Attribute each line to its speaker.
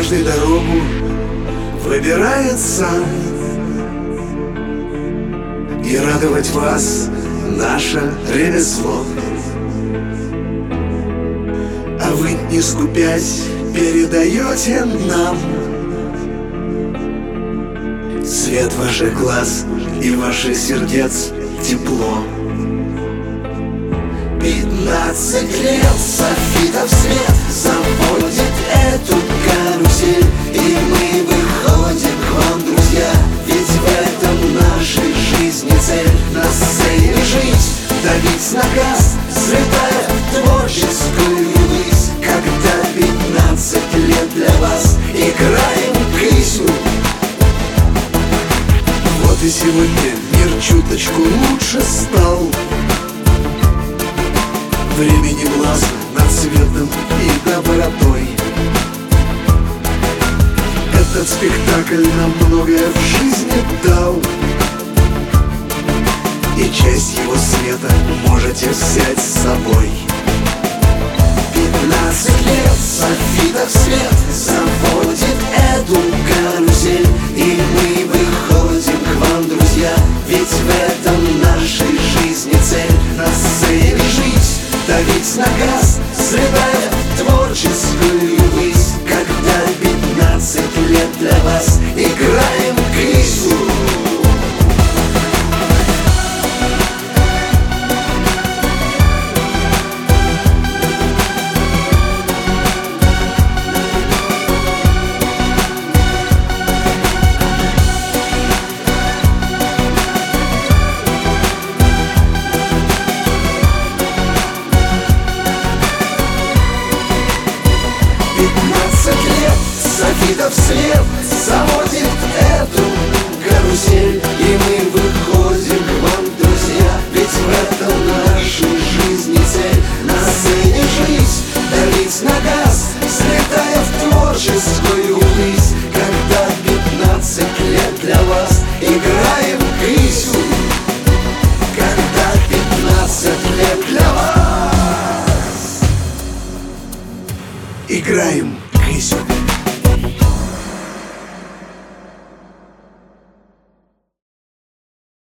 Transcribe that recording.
Speaker 1: каждый дорогу выбирает сам. И радовать вас наше ремесло. А вы, не скупясь, передаете нам свет ваших глаз и ваших сердец тепло. 15 лет софитов свет заводит эту карусель, и мы выходим к вам, друзья, ведь в этом нашей жизни цель. На сцене жить, давить на газ, взлетая в творческую высь, когда 15 лет для вас играем песню. Вот и сегодня мир чуточку лучше стал. Времени властно над светом и добротой. Этот спектакль нам многое в жизни дал, и часть его света можете взять с собой. 15 лет софитов свет заводит эту карусель, и мы выходим к вам, друзья, ведь в этом нашей жизни цель. На сцене жить, давить на газ, взлетая в творческую высь, когда 15 лет для вас играем кризу. Софитов свет заводит эту карусель, и мы выходим к вам, друзья, ведь в этом нашей жизни цель. На сцене жить, давить на газ, взлетая в творческую высь, когда 15 лет для вас играем крысю. Когда 15 лет для вас играем крысю.